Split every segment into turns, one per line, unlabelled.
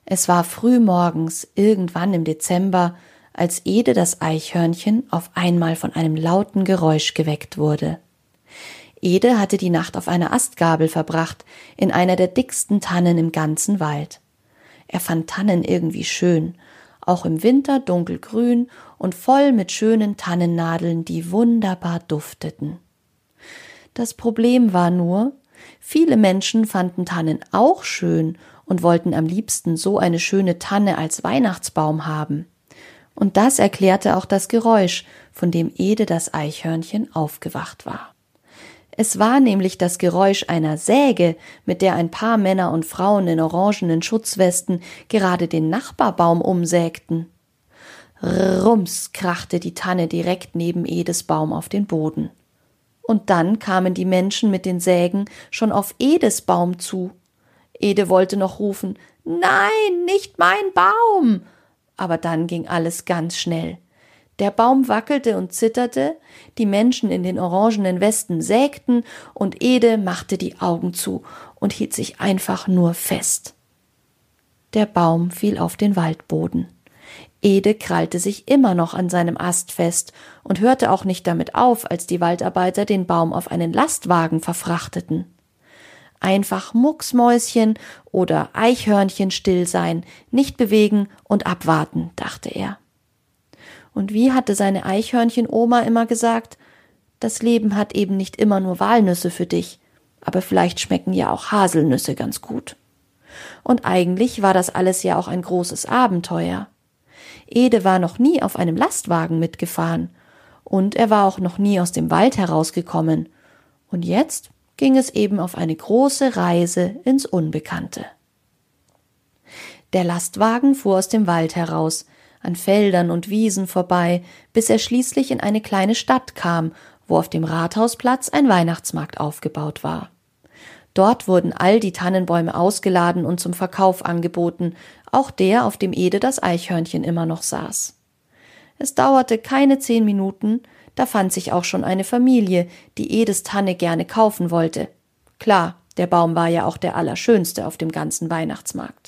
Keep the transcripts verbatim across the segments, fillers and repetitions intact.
Es war frühmorgens, irgendwann im Dezember, als Ede das Eichhörnchen auf einmal von einem lauten Geräusch geweckt wurde. Ede hatte die Nacht auf einer Astgabel verbracht, in einer der dicksten Tannen im ganzen Wald. Er fand Tannen irgendwie schön, auch im Winter dunkelgrün und voll mit schönen Tannennadeln, die wunderbar dufteten. Das Problem war nur, viele Menschen fanden Tannen auch schön und wollten am liebsten so eine schöne Tanne als Weihnachtsbaum haben. Und das erklärte auch das Geräusch, von dem Ede das Eichhörnchen aufgewacht war. Es war nämlich das Geräusch einer Säge, mit der ein paar Männer und Frauen in orangenen Schutzwesten gerade den Nachbarbaum umsägten. Rums krachte die Tanne direkt neben Edes Baum auf den Boden. Und dann kamen die Menschen mit den Sägen schon auf Edes Baum zu. Ede wollte noch rufen, »Nein, nicht mein Baum!« Aber dann ging alles ganz schnell. Der Baum wackelte und zitterte, die Menschen in den orangenen Westen sägten und Ede machte die Augen zu und hielt sich einfach nur fest. Der Baum fiel auf den Waldboden. Ede krallte sich immer noch an seinem Ast fest und hörte auch nicht damit auf, als die Waldarbeiter den Baum auf einen Lastwagen verfrachteten. Einfach Mucksmäuschen oder Eichhörnchen still sein, nicht bewegen und abwarten, dachte er. Und wie hatte seine Eichhörnchen-Oma immer gesagt, das Leben hat eben nicht immer nur Walnüsse für dich, aber vielleicht schmecken ja auch Haselnüsse ganz gut. Und eigentlich war das alles ja auch ein großes Abenteuer. Ede war noch nie auf einem Lastwagen mitgefahren und er war auch noch nie aus dem Wald herausgekommen. Und jetzt ging es eben auf eine große Reise ins Unbekannte. Der Lastwagen fuhr aus dem Wald heraus, an Feldern und Wiesen vorbei, bis er schließlich in eine kleine Stadt kam, wo auf dem Rathausplatz ein Weihnachtsmarkt aufgebaut war. Dort wurden all die Tannenbäume ausgeladen und zum Verkauf angeboten, auch der, auf dem Ede das Eichhörnchen immer noch saß. Es dauerte keine zehn Minuten, da fand sich auch schon eine Familie, die Edes Tanne gerne kaufen wollte. Klar, der Baum war ja auch der allerschönste auf dem ganzen Weihnachtsmarkt.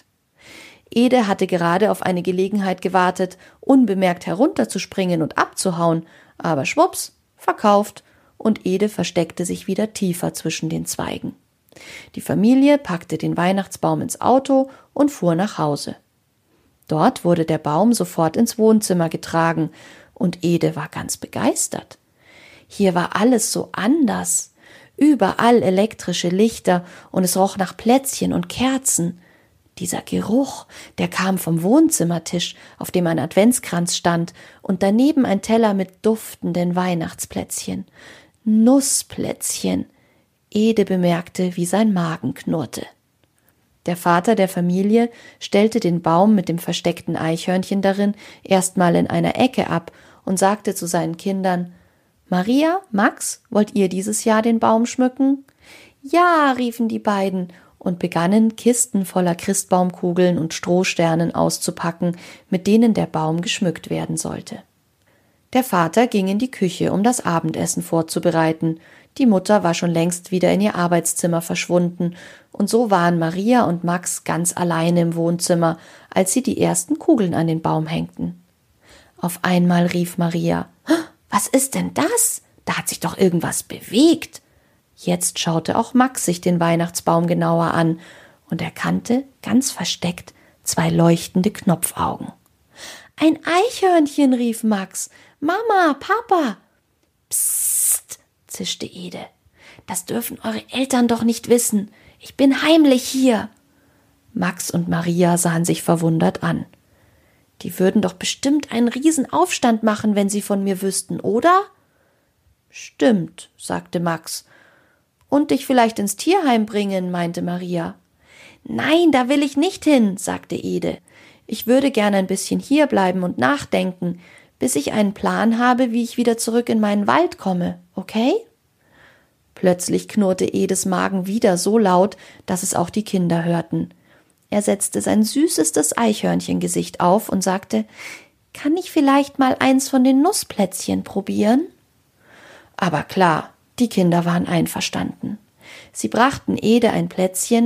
Ede hatte gerade auf eine Gelegenheit gewartet, unbemerkt herunterzuspringen und abzuhauen, aber schwupps, verkauft, und Ede versteckte sich wieder tiefer zwischen den Zweigen. Die Familie packte den Weihnachtsbaum ins Auto und fuhr nach Hause. Dort wurde der Baum sofort ins Wohnzimmer getragen, und Ede war ganz begeistert. Hier war alles so anders, überall elektrische Lichter, und es roch nach Plätzchen und Kerzen. Dieser Geruch, der kam vom Wohnzimmertisch, auf dem ein Adventskranz stand, und daneben ein Teller mit duftenden Weihnachtsplätzchen. Nussplätzchen. Ede bemerkte, wie sein Magen knurrte. Der Vater der Familie stellte den Baum mit dem versteckten Eichhörnchen darin erstmal in einer Ecke ab und sagte zu seinen Kindern, »Maria, Max, wollt ihr dieses Jahr den Baum schmücken?« »Ja«, riefen die beiden und begannen, Kisten voller Christbaumkugeln und Strohsternen auszupacken, mit denen der Baum geschmückt werden sollte. Der Vater ging in die Küche, um das Abendessen vorzubereiten. Die Mutter war schon längst wieder in ihr Arbeitszimmer verschwunden, und so waren Maria und Max ganz alleine im Wohnzimmer, als sie die ersten Kugeln an den Baum hängten. Auf einmal rief Maria, »Was ist denn das? Da hat sich doch irgendwas bewegt!« Jetzt schaute auch Max sich den Weihnachtsbaum genauer an und erkannte, ganz versteckt, zwei leuchtende Knopfaugen. »Ein Eichhörnchen«, rief Max. »Mama, Papa!« »Psst«, zischte Ede. »Das dürfen eure Eltern doch nicht wissen. Ich bin heimlich hier.« Max und Maria sahen sich verwundert an. »Die würden doch bestimmt einen Riesenaufstand machen, wenn sie von mir wüssten, oder?« »Stimmt«, sagte Max. »Und dich vielleicht ins Tierheim bringen«, meinte Maria. »Nein, da will ich nicht hin«, sagte Ede. »Ich würde gerne ein bisschen hier bleiben und nachdenken, bis ich einen Plan habe, wie ich wieder zurück in meinen Wald komme, okay?« Plötzlich knurrte Edes Magen wieder so laut, dass es auch die Kinder hörten. Er setzte sein süßestes Eichhörnchengesicht auf und sagte, »Kann ich vielleicht mal eins von den Nussplätzchen probieren?« Aber klar, die Kinder waren einverstanden. Sie brachten Ede ein Plätzchen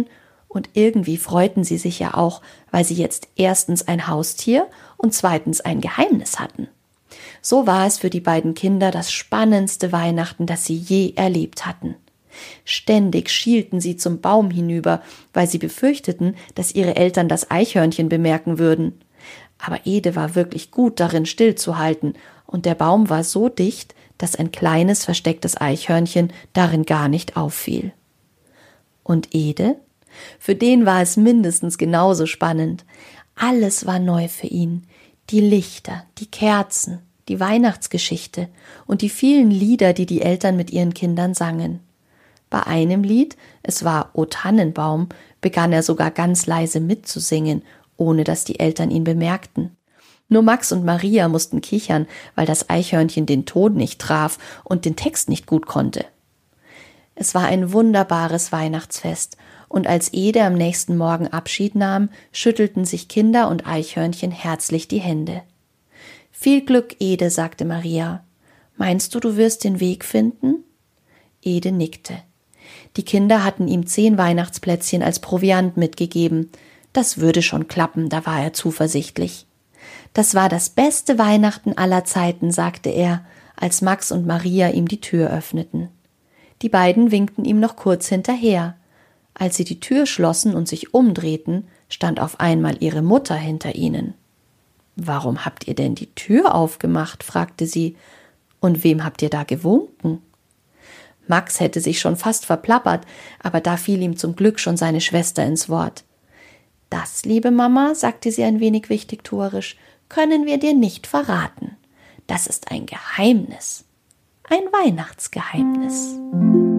Und irgendwie freuten sie sich ja auch, weil sie jetzt erstens ein Haustier und zweitens ein Geheimnis hatten. So war es für die beiden Kinder das spannendste Weihnachten, das sie je erlebt hatten. Ständig schielten sie zum Baum hinüber, weil sie befürchteten, dass ihre Eltern das Eichhörnchen bemerken würden. Aber Ede war wirklich gut darin, stillzuhalten, und der Baum war so dicht, dass ein kleines verstecktes Eichhörnchen darin gar nicht auffiel. Und Ede? Für den war es mindestens genauso spannend. Alles war neu für ihn. Die Lichter, die Kerzen, die Weihnachtsgeschichte und die vielen Lieder, die die Eltern mit ihren Kindern sangen. Bei einem Lied, es war O Tannenbaum, begann er sogar ganz leise mitzusingen, ohne dass die Eltern ihn bemerkten. Nur Max und Maria mussten kichern, weil das Eichhörnchen den Ton nicht traf und den Text nicht gut konnte. Es war ein wunderbares Weihnachtsfest, und als Ede am nächsten Morgen Abschied nahm, schüttelten sich Kinder und Eichhörnchen herzlich die Hände. »Viel Glück, Ede«, sagte Maria. »Meinst du, du wirst den Weg finden?« Ede nickte. Die Kinder hatten ihm zehn Weihnachtsplätzchen als Proviant mitgegeben. Das würde schon klappen, da war er zuversichtlich. »Das war das beste Weihnachten aller Zeiten«, sagte er, als Max und Maria ihm die Tür öffneten. Die beiden winkten ihm noch kurz hinterher. Als sie die Tür schlossen und sich umdrehten, stand auf einmal ihre Mutter hinter ihnen. »Warum habt ihr denn die Tür aufgemacht?« fragte sie. »Und wem habt ihr da gewunken?« Max hätte sich schon fast verplappert, aber da fiel ihm zum Glück schon seine Schwester ins Wort. »Das, liebe Mama«, sagte sie ein wenig wichtigtuerisch, »können wir dir nicht verraten. Das ist ein Geheimnis. Ein Weihnachtsgeheimnis.«